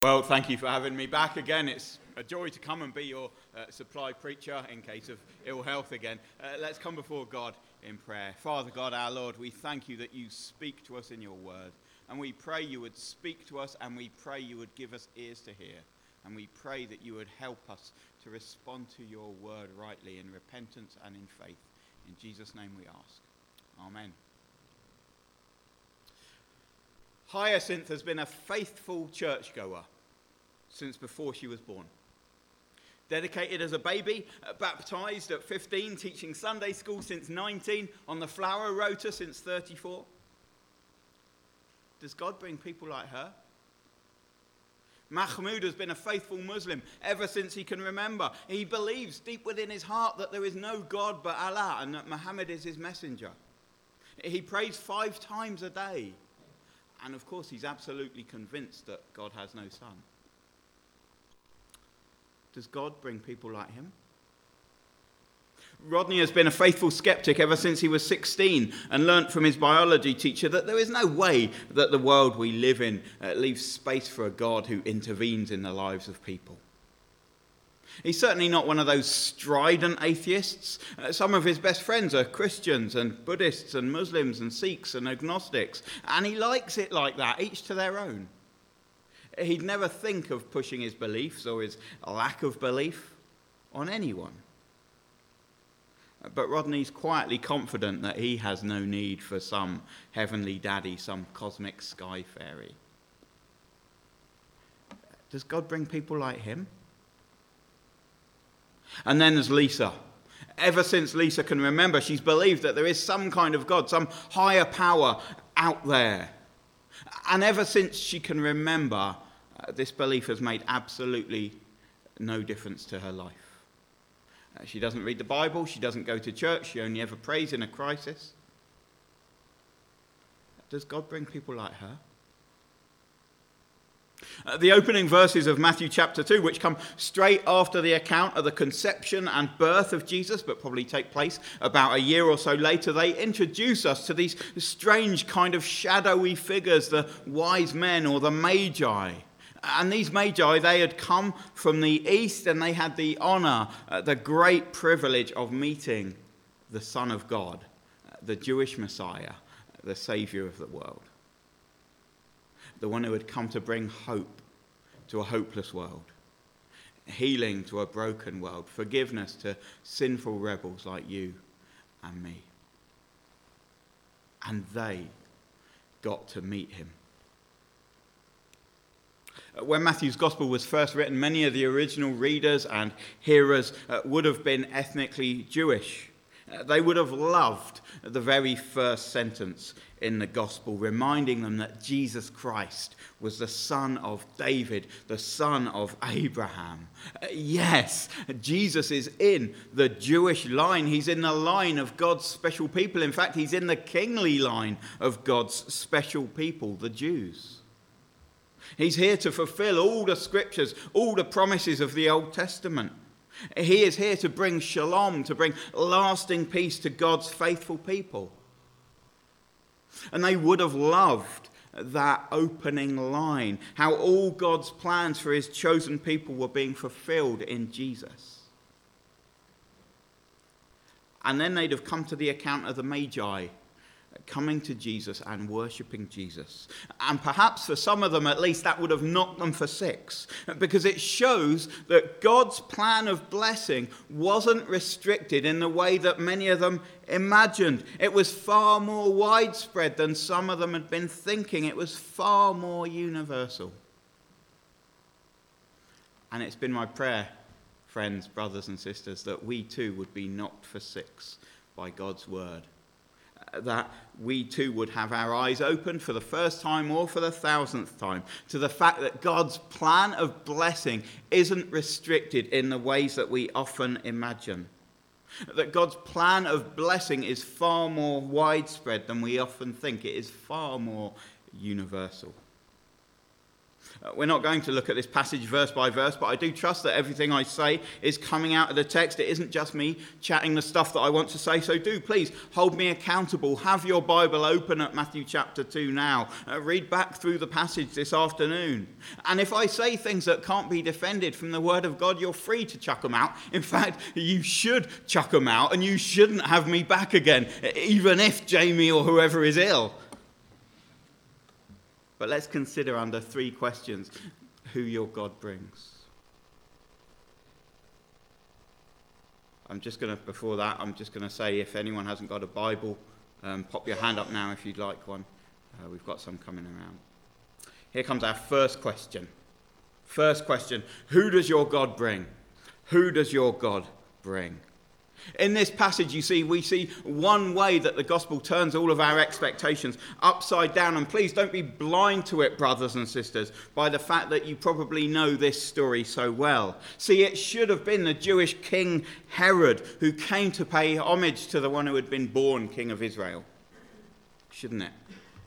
Well, thank you for having me back again. It's a joy to come and be your supply preacher in case of ill health again. Let's come before God in prayer. Father God, our Lord, we thank you that you speak to us in your word. And we pray you would speak to us, and we pray you would give us ears to hear. And we pray that you would help us to respond to your word rightly in repentance and in faith. In Jesus' name we ask. Amen. Hyacinth has been a faithful churchgoer since before she was born. Dedicated as a baby, baptised at 15, teaching Sunday school since 19, on the flower rota since 34. Does God bring people like her? Mahmoud has been a faithful Muslim ever since he can remember. He believes deep within his heart that there is no God but Allah and that Muhammad is his messenger. He prays 5 times a day. And of course, he's absolutely convinced that God has no son. Does God bring people like him? Rodney has been a faithful skeptic ever since he was 16 and learnt from his biology teacher that there is no way that the world we live in leaves space for a God who intervenes in the lives of people. He's certainly not one of those strident atheists. Some of his best friends are Christians and Buddhists and Muslims and Sikhs and agnostics, and he likes it like that, each to their own. He'd never think of pushing his beliefs or his lack of belief on anyone. But Rodney's quietly confident that he has no need for some heavenly daddy, some cosmic sky fairy. Does God bring people like him? And then there's Lisa. Ever since Lisa can remember, she's believed that there is some kind of God, some higher power out there. And ever since she can remember, this belief has made absolutely no difference to her life. She doesn't read the Bible, she doesn't go to church, she only ever prays in a crisis. Does God bring people like her? The opening verses of Matthew chapter 2, which come straight after the account of the conception and birth of Jesus, but probably take place about a year or so later, they introduce us to these strange kind of shadowy figures, the wise men or the magi. And these magi, they had come from the east and they had the honour, the great privilege of meeting the Son of God, the Jewish Messiah, the Saviour of the world. The one who had come to bring hope to a hopeless world, healing to a broken world, forgiveness to sinful rebels like you and me. And they got to meet him. When Matthew's Gospel was first written, many of the original readers and hearers would have been ethnically Jewish. They would have loved the very first sentence in the Gospel, reminding them that Jesus Christ was the son of David, the son of Abraham. Yes, Jesus is in the Jewish line. He's in the line of God's special people. In fact, he's in the kingly line of God's special people, the Jews. He's here to fulfill all the scriptures, all the promises of the Old Testament. He is here to bring shalom, to bring lasting peace to God's faithful people. And they would have loved that opening line, how all God's plans for his chosen people were being fulfilled in Jesus. And then they'd have come to the account of the Magi, coming to Jesus and worshipping Jesus. And perhaps for some of them at least that would have knocked them for 6, because it shows that God's plan of blessing wasn't restricted in the way that many of them imagined. It was far more widespread than some of them had been thinking. It was far more universal. And it's been my prayer, friends, brothers and sisters, that we too would be knocked for 6 by God's word. That we too would have our eyes open for the first time or for the 1,000th time to the fact that God's plan of blessing isn't restricted in the ways that we often imagine. That God's plan of blessing is far more widespread than we often think. It is far more universal. We're not going to look at this passage verse by verse, but I do trust that everything I say is coming out of the text. It isn't just me chatting the stuff that I want to say. So do please hold me accountable. Have your Bible open at Matthew chapter 2 now. Read back through the passage this afternoon. And if I say things that can't be defended from the Word of God, you're free to chuck them out. In fact, you should chuck them out, and you shouldn't have me back again, even if Jamie or whoever is ill. But let's consider under 3 questions who your God brings. Before that, I'm just going to say, if anyone hasn't got a Bible, pop your hand up now if you'd like one. We've got some coming around. Here comes our first question. First question, who does your God bring? Who does your God bring? In this passage, we see one way that the gospel turns all of our expectations upside down. And please don't be blind to it, brothers and sisters, by the fact that you probably know this story so well. See, it should have been the Jewish king Herod who came to pay homage to the one who had been born king of Israel. Shouldn't it?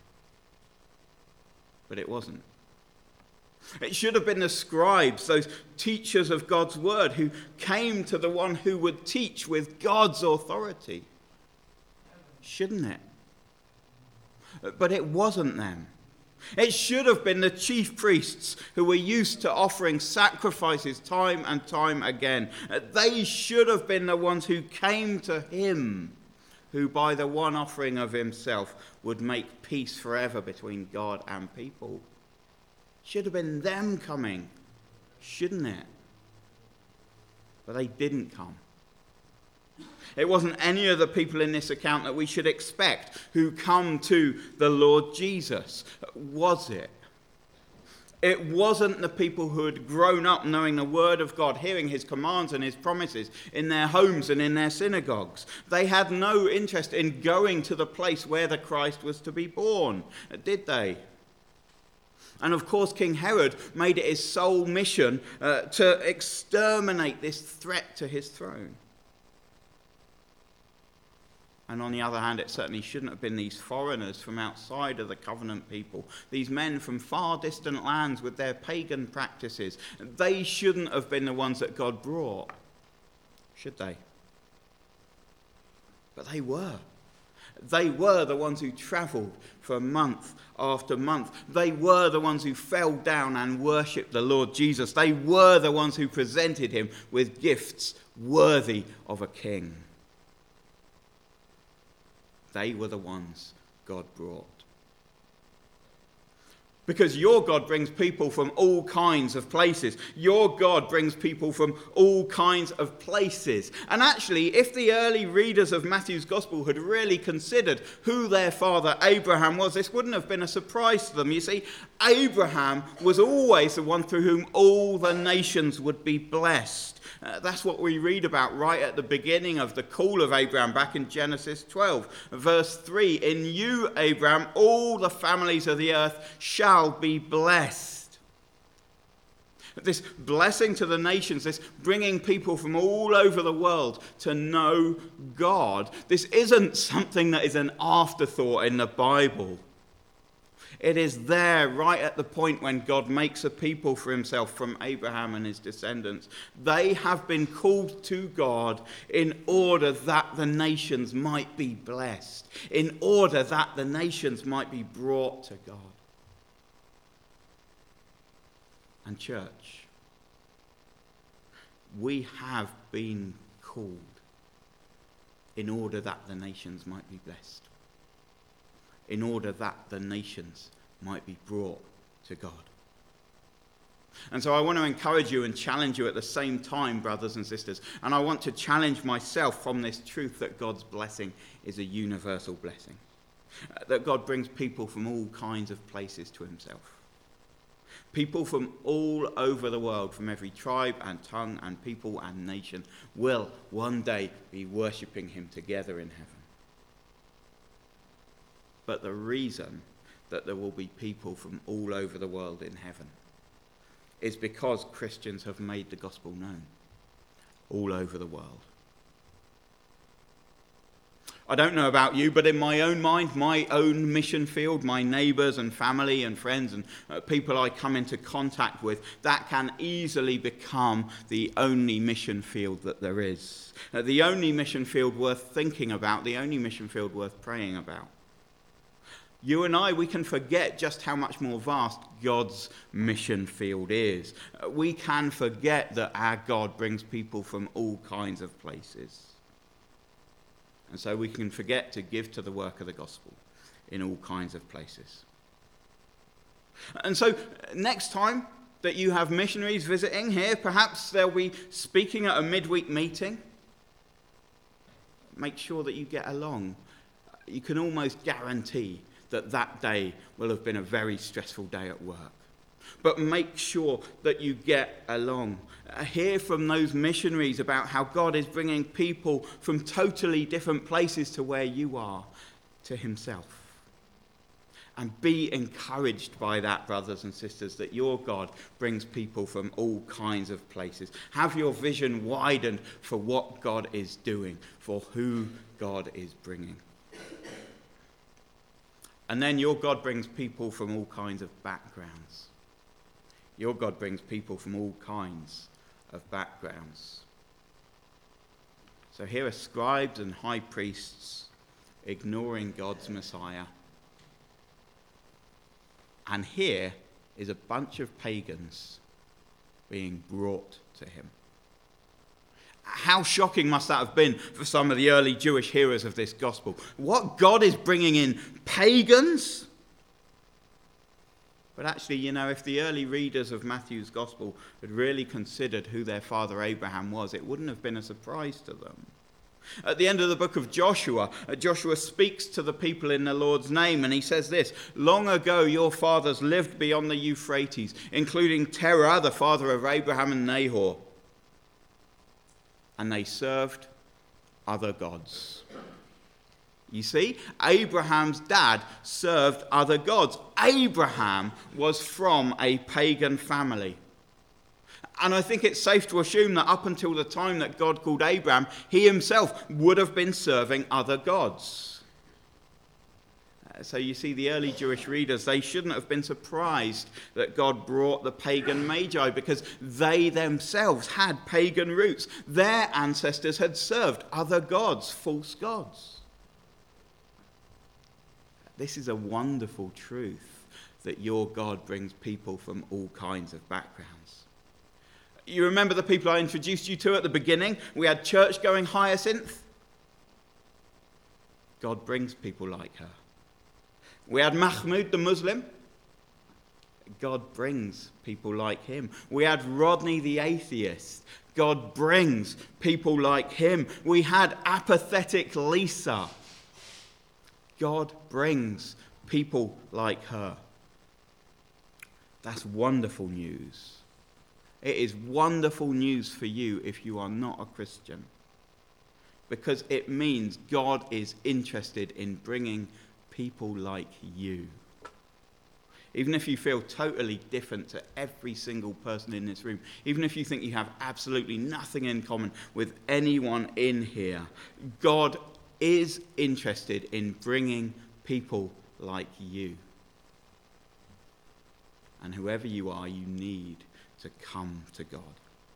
But it wasn't. It should have been the scribes, those teachers of God's word, who came to the one who would teach with God's authority. Shouldn't it? But it wasn't them. It should have been the chief priests who were used to offering sacrifices time and time again. They should have been the ones who came to him, who by the one offering of himself would make peace forever between God and people. Should have been them coming, shouldn't it? But they didn't come. It wasn't any of the people in this account that we should expect who come to the Lord Jesus, was it? It wasn't the people who had grown up knowing the word of God, hearing his commands and his promises in their homes and in their synagogues. They had no interest in going to the place where the Christ was to be born, did they? And of course, King Herod made it his sole mission to exterminate this threat to his throne. And on the other hand, it certainly shouldn't have been these foreigners from outside of the covenant people, these men from far distant lands with their pagan practices. They shouldn't have been the ones that God brought, should they? But they were. They were the ones who travelled for month after month. They were the ones who fell down and worshipped the Lord Jesus. They were the ones who presented him with gifts worthy of a king. They were the ones God brought. Because your God brings people from all kinds of places. Your God brings people from all kinds of places. And actually, if the early readers of Matthew's Gospel had really considered who their father Abraham was, this wouldn't have been a surprise to them. You see, Abraham was always the one through whom all the nations would be blessed. That's what we read about right at the beginning of the call of Abraham back in Genesis 12. Verse 3, in you, Abraham, all the families of the earth shall be blessed. This blessing to the nations, this bringing people from all over the world to know God, this isn't something that is an afterthought in the Bible. It is there right at the point when God makes a people for himself from Abraham and his descendants. They have been called to God in order that the nations might be blessed, in order that the nations might be brought to God. And church, we have been called in order that the nations might be blessed, in order that the nations might be brought to God. And so I want to encourage you and challenge you at the same time, brothers and sisters. And I want to challenge myself from this truth that God's blessing is a universal blessing. That God brings people from all kinds of places to himself. People from all over the world, from every tribe and tongue and people and nation, will one day be worshipping him together in heaven. But the reason that there will be people from all over the world in heaven is because Christians have made the gospel known all over the world. I don't know about you, but in my own mind, my own mission field, my neighbours and family and friends and people I come into contact with, that can easily become the only mission field that there is. The only mission field worth thinking about, the only mission field worth praying about. You and I, we can forget just how much more vast God's mission field is. We can forget that our God brings people from all kinds of places. And so we can forget to give to the work of the gospel in all kinds of places. And so next time that you have missionaries visiting here, perhaps they'll be speaking at a midweek meeting. Make sure that you get along. You can almost guarantee that that day will have been a very stressful day at work. But make sure that you get along. Hear from those missionaries about how God is bringing people from totally different places to where you are, to himself. And be encouraged by that, brothers and sisters, that your God brings people from all kinds of places. Have your vision widened for what God is doing, for who God is bringing. And then your God brings people from all kinds of backgrounds. Your God brings people from all kinds of backgrounds. So here are scribes and high priests ignoring God's Messiah. And here is a bunch of pagans being brought to him. How shocking must that have been for some of the early Jewish hearers of this gospel? What, God is bringing in pagans? But actually, you know, if the early readers of Matthew's gospel had really considered who their father Abraham was, it wouldn't have been a surprise to them. At the end of the book of Joshua, Joshua speaks to the people in the Lord's name, and he says this: "Long ago your fathers lived beyond the Euphrates, including Terah, the father of Abraham and Nahor. And they served other gods." You see, Abraham's dad served other gods. Abraham was from a pagan family. And I think it's safe to assume that up until the time that God called Abraham, he himself would have been serving other gods. So you see, the early Jewish readers, they shouldn't have been surprised that God brought the pagan magi, because they themselves had pagan roots. Their ancestors had served other gods, false gods. This is a wonderful truth, that your God brings people from all kinds of backgrounds. You remember the people I introduced you to at the beginning? We had church-going Hyacinth. God brings people like her. We had Mahmoud the Muslim. God brings people like him. We had Rodney the atheist. God brings people like him. We had apathetic Lisa. God brings people like her. That's wonderful news. It is wonderful news for you if you are not a Christian, because it means God is interested in bringing people like you. Even if you feel totally different to every single person in this room, even if you think you have absolutely nothing in common with anyone in here, God is interested in bringing people like you. And whoever you are, you need to come to God.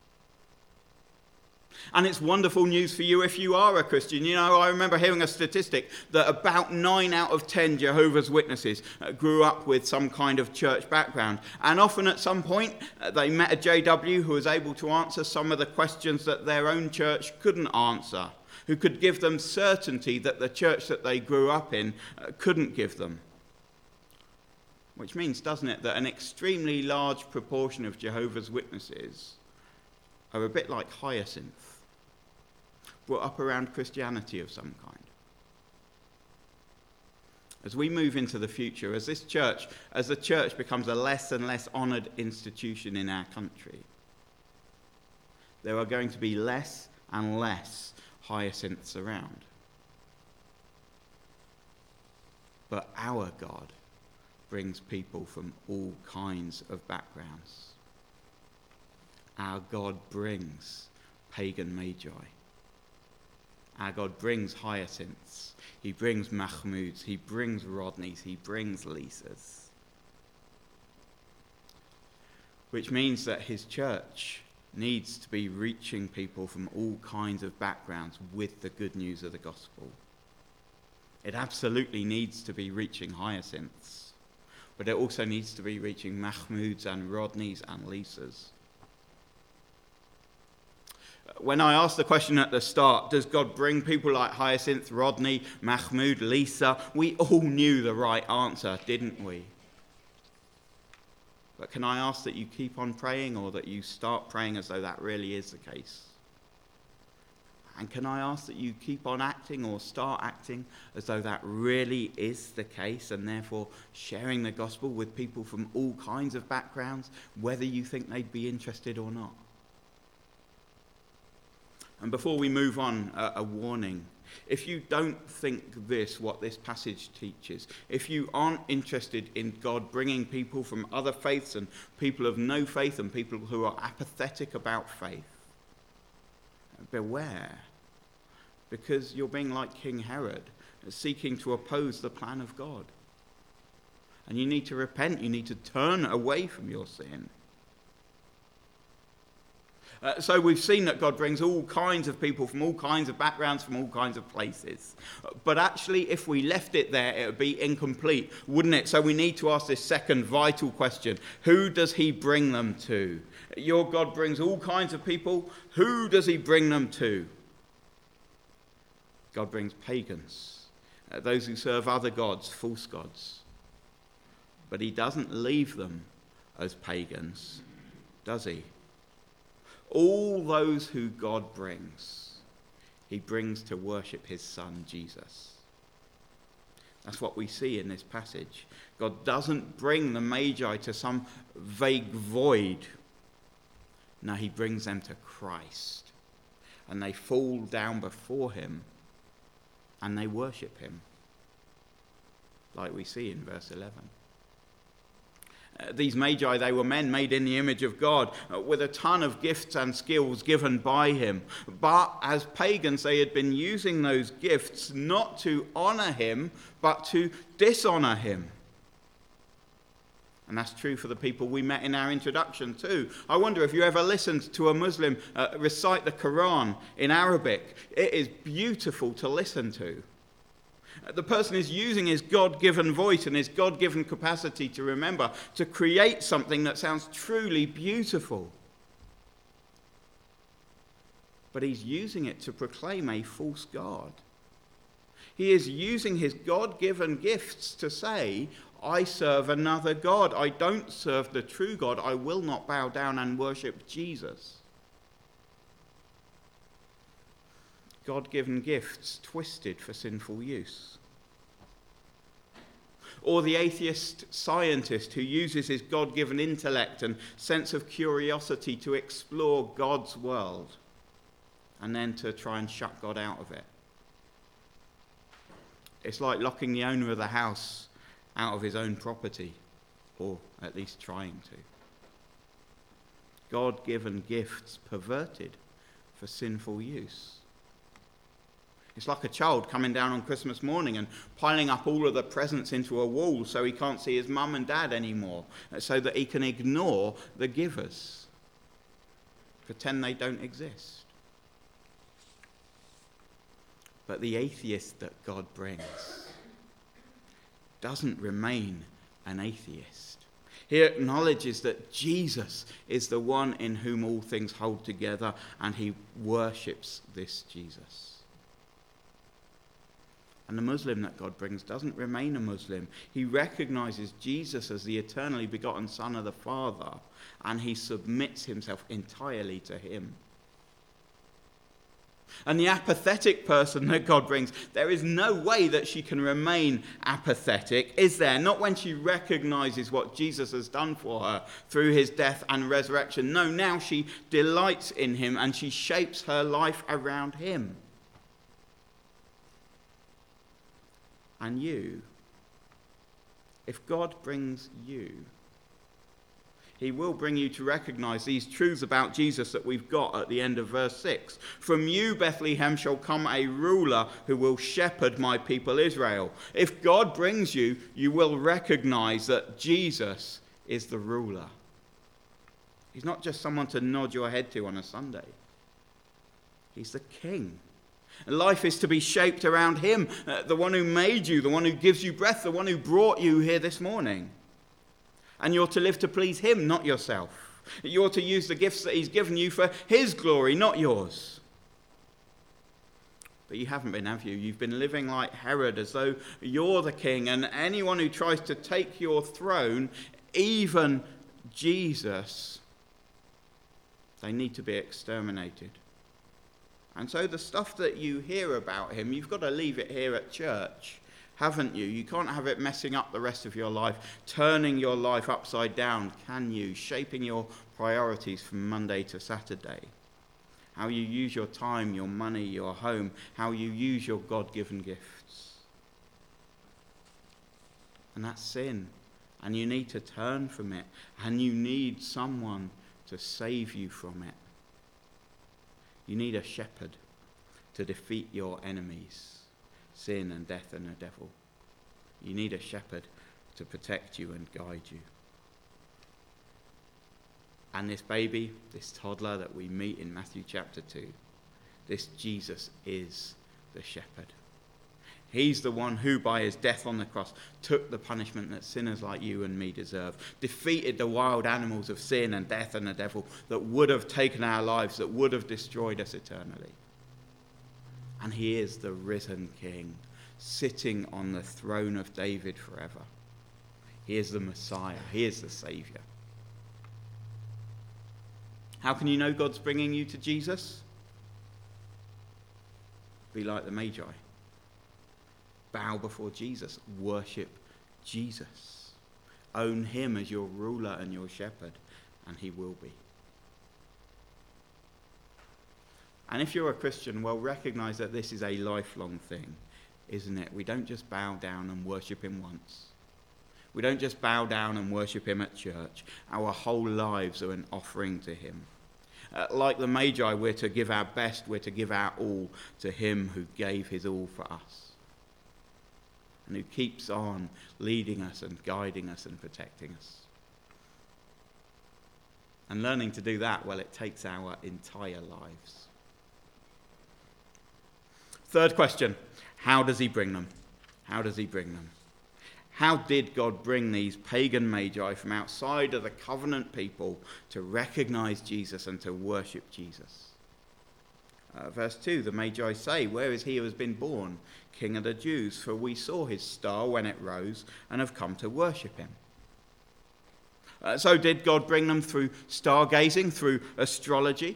And it's wonderful news for you if you are a Christian. You know, I remember hearing a statistic that about 9 out of 10 Jehovah's Witnesses grew up with some kind of church background. And often at some point, they met a JW who was able to answer some of the questions that their own church couldn't answer, who could give them certainty that the church that they grew up in couldn't give them. Which means, doesn't it, that an extremely large proportion of Jehovah's Witnesses are a bit like Hyacinth, brought up around Christianity of some kind. As we move into the future, as the church becomes a less and less honoured institution in our country, there are going to be less and less Hyacinths around. But our God brings people from all kinds of backgrounds. Our God brings pagan magi. Our God brings hyacinths. He brings Mahmoods. He brings Rodneys. He brings Lisas. Which means that his church needs to be reaching people from all kinds of backgrounds with the good news of the gospel. It absolutely needs to be reaching hyacinths, but it also needs to be reaching Mahmoods and Rodneys and Lisas. When I asked the question at the start, does God bring people like Hyacinth, Rodney, Mahmood, Lisa? We all knew the right answer, didn't we? But can I ask that you keep on praying, or that you start praying as though that really is the case? And can I ask that you keep on acting or start acting as though that really is the case, and therefore sharing the gospel with people from all kinds of backgrounds, whether you think they'd be interested or not? And before we move on, a warning. If you don't think what this passage teaches, if you aren't interested in God bringing people from other faiths and people of no faith and people who are apathetic about faith, beware, because you're being like King Herod, seeking to oppose the plan of God. And you need to repent, you need to turn away from your sin. So we've seen that God brings all kinds of people from all kinds of backgrounds, from all kinds of places. But actually, if we left it there, it would be incomplete, wouldn't it? So we need to ask this second vital question. Who does he bring them to? Your God brings all kinds of people. Who does he bring them to? God brings pagans, those who serve other gods, false gods. But he doesn't leave them as pagans, does he? All those who God brings, he brings to worship his son, Jesus. That's what we see in this passage. God doesn't bring the Magi to some vague void. No, he brings them to Christ. And they fall down before him and they worship him, like we see in verse 11. These Magi, they were men made in the image of God, with a ton of gifts and skills given by him. But as pagans, they had been using those gifts not to honor him, but to dishonor him. And that's true for the people we met in our introduction too. I wonder if you ever listened to a Muslim recite the Quran in Arabic. It is beautiful to listen to. The person is using his God-given voice and his God-given capacity to remember, to create something that sounds truly beautiful. But he's using it to proclaim a false God. He is using his God-given gifts to say, I serve another God. I don't serve the true God. I will not bow down and worship Jesus. God-given gifts twisted for sinful use. Or the atheist scientist who uses his God-given intellect and sense of curiosity to explore God's world and then to try and shut God out of it. It's like locking the owner of the house out of his own property, or at least trying to. God-given gifts perverted for sinful use. It's like a child coming down on Christmas morning and piling up all of the presents into a wall so he can't see his mum and dad anymore, so that he can ignore the givers, pretend they don't exist. But the atheist that God brings doesn't remain an atheist. He acknowledges that Jesus is the one in whom all things hold together, and he worships this Jesus. And the Muslim that God brings doesn't remain a Muslim. He recognizes Jesus as the eternally begotten Son of the Father, and he submits himself entirely to him. And the apathetic person that God brings, there is no way that she can remain apathetic, is there? Not when she recognizes what Jesus has done for her through his death and resurrection. No, now she delights in him and she shapes her life around him. And you, if God brings you, He will bring you to recognize these truths about Jesus that we've got at the end of verse 6. From you, Bethlehem, shall come a ruler who will shepherd my people Israel. If God brings you, you will recognize that Jesus is the ruler. He's not just someone to nod your head to on a Sunday. He's the king. Life is to be shaped around him, the one who made you, the one who gives you breath, the one who brought you here this morning. And you're to live to please him, not yourself. You're to use the gifts that he's given you for his glory, not yours. But you haven't been, have you? You've been living like Herod, as though you're the king, and anyone who tries to take your throne, even Jesus, they need to be exterminated. And so the stuff that you hear about him, you've got to leave it here at church, haven't you? You can't have it messing up the rest of your life, turning your life upside down, can you? Shaping your priorities from Monday to Saturday. How you use your time, your money, your home, how you use your God-given gifts. And that's sin. And you need to turn from it. And you need someone to save you from it. You need a shepherd to defeat your enemies. Sin and death and the devil. You need a shepherd to protect you and guide you. And this baby, this toddler that we meet in Matthew chapter 2, this Jesus is the shepherd. He's the one who, by his death on the cross, took the punishment that sinners like you and me deserve, defeated the wild animals of sin and death and the devil that would have taken our lives, that would have destroyed us eternally. And he is the risen King, sitting on the throne of David forever. He is the Messiah. He is the Saviour. How can you know God's bringing you to Jesus? Be like the Magi. Bow before Jesus. Worship Jesus. Own him as your ruler and your shepherd, and he will be. And if you're a Christian, well, recognize that this is a lifelong thing, isn't it? We don't just bow down and worship him once. We don't just bow down and worship him at church. Our whole lives are an offering to him. Like the Magi, we're to give our best, we're to give our all to him who gave his all for us. And who keeps on leading us and guiding us and protecting us. And learning to do that, well, it takes our entire lives. Third question, how does he bring them? How does he bring them? How did God bring these pagan magi from outside of the covenant people to recognize Jesus and to worship Jesus? Verse 2, the magi say, "Where is he who has been born, King of the Jews? For we saw his star when it rose and have come to worship him." So did God bring them through stargazing, through astrology?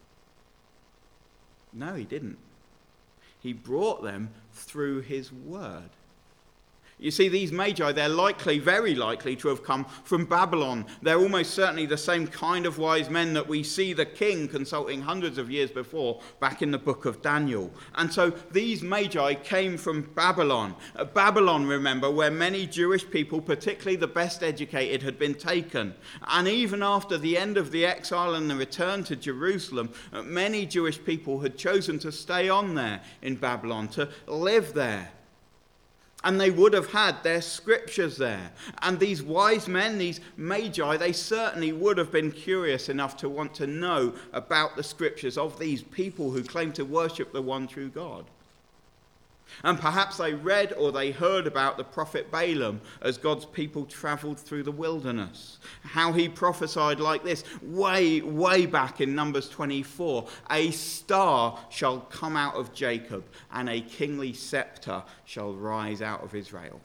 No, he didn't. He brought them through his word. You see, these magi, they're likely, very likely, to have come from Babylon. They're almost certainly the same kind of wise men that we see the king consulting hundreds of years before, back in the book of Daniel. And so these magi came from Babylon. Babylon, remember, where many Jewish people, particularly the best educated, had been taken. And even after the end of the exile and the return to Jerusalem, many Jewish people had chosen to stay on there in Babylon, to live there. And they would have had their scriptures there. And these wise men, these magi, they certainly would have been curious enough to want to know about the scriptures of these people who claim to worship the one true God. And perhaps they read or they heard about the prophet Balaam as God's people travelled through the wilderness. How he prophesied like this, way back in Numbers 24. "A star shall come out of Jacob, and a kingly scepter shall rise out of Israel."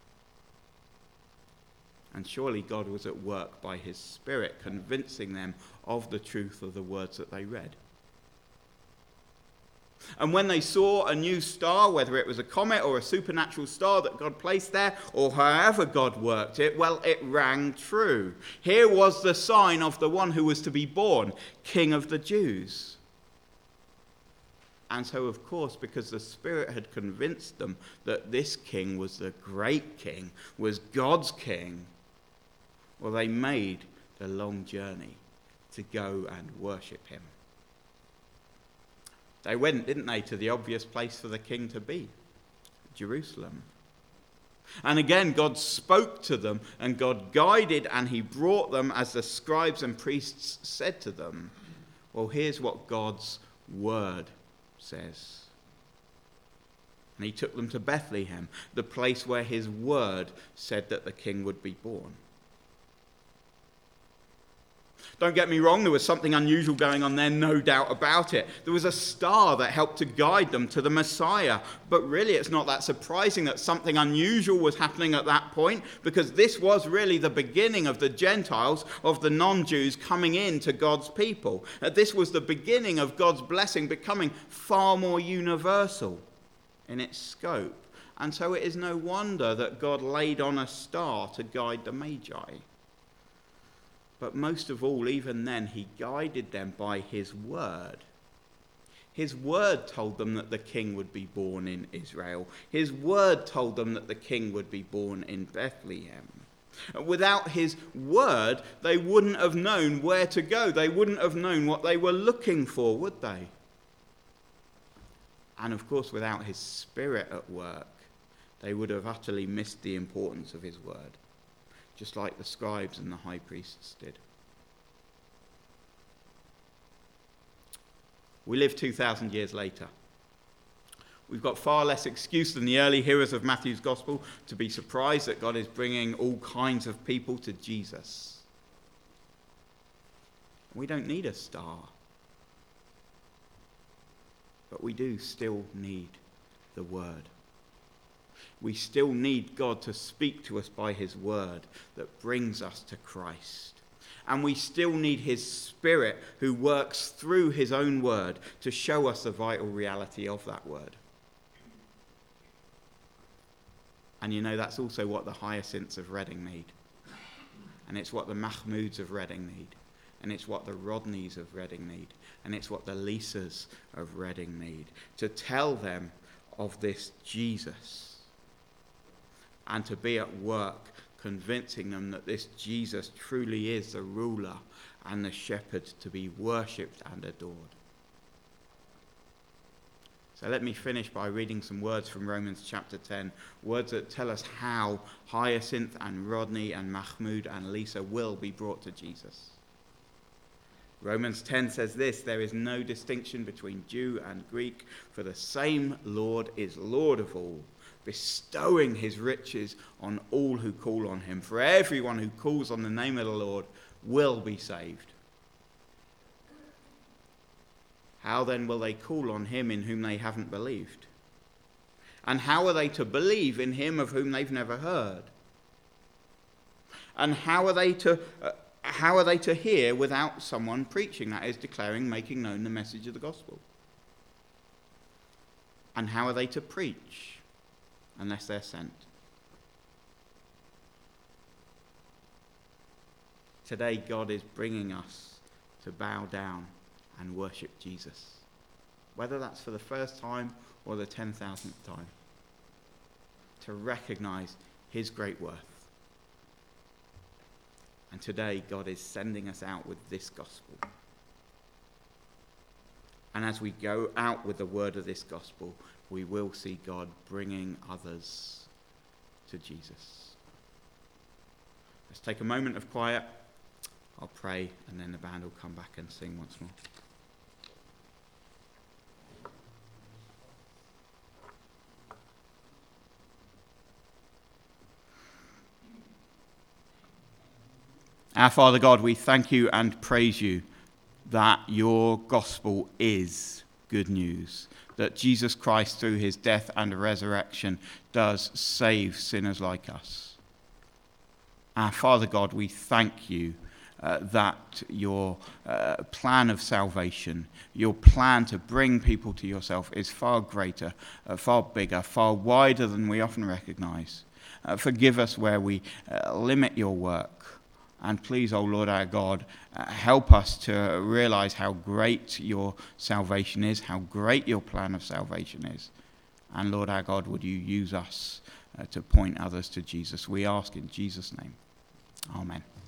And surely God was at work by his Spirit, convincing them of the truth of the words that they read. And when they saw a new star, whether it was a comet or a supernatural star that God placed there, or however God worked it, well, it rang true. Here was the sign of the one who was to be born, King of the Jews. And so, of course, because the Spirit had convinced them that this king was the great king, was God's king, well, they made the long journey to go and worship him. They went, didn't they, to the obvious place for the king to be, Jerusalem. And again, God spoke to them, and God guided, and he brought them as the scribes and priests said to them. Well, here's what God's word says. And he took them to Bethlehem, the place where his word said that the king would be born. Don't get me wrong, there was something unusual going on there, no doubt about it. There was a star that helped to guide them to the Messiah. But really, it's not that surprising that something unusual was happening at that point, because this was really the beginning of the Gentiles, of the non-Jews coming into God's people. This was the beginning of God's blessing becoming far more universal in its scope. And so it is no wonder that God laid on a star to guide the Magi. But most of all, even then, he guided them by his word. His word told them that the king would be born in Israel. His word told them that the king would be born in Bethlehem. Without his word, they wouldn't have known where to go. They wouldn't have known what they were looking for, would they? And of course, without his spirit at work, they would have utterly missed the importance of his word, just like the scribes and the high priests did. We live 2,000 years later. We've got far less excuse than the early hearers of Matthew's gospel to be surprised that God is bringing all kinds of people to Jesus. We don't need a star. But we do still need the word. We still need God to speak to us by his word that brings us to Christ. And we still need his Spirit who works through his own word to show us the vital reality of that word. And you know, that's also what the Hyacinths of Reading need. And it's what the Mahmoods of Reading need. And it's what the Rodneys of Reading need. And it's what the Lisas of Reading need. To tell them of this Jesus. And to be at work convincing them that this Jesus truly is the ruler and the shepherd to be worshipped and adored. So let me finish by reading some words from Romans chapter 10, words that tell us how Hyacinth and Rodney and Mahmood and Lisa will be brought to Jesus. Romans 10 says this: there is no distinction between Jew and Greek, for the same Lord is Lord of all, bestowing his riches on all who call on him. For everyone who calls on the name of the Lord will be saved. How then will they call on him in whom they haven't believed? And how are they to believe in him of whom they've never heard? And how are they to hear without someone preaching, that is, declaring, making known the message of the gospel? And how are they to preach unless they're sent? Today, God is bringing us to bow down and worship Jesus, whether that's for the first time or the 10,000th time, to recognize his great worth. And today, God is sending us out with this gospel. And as we go out with the word of this gospel, we will see God bringing others to Jesus. Let's take a moment of quiet. I'll pray, and then the band will come back and sing once more. Our Father God, we thank you and praise you that your gospel is good news, that Jesus Christ, through his death and resurrection, does save sinners like us. Our Father God, we thank you that your plan of salvation, your plan to bring people to yourself is far greater, far bigger, far wider than we often recognize. Forgive us where we limit your work. And please, O Lord our God, help us to realize how great your salvation is, how great your plan of salvation is. And Lord our God, would you use us to point others to Jesus? We ask in Jesus' name. Amen.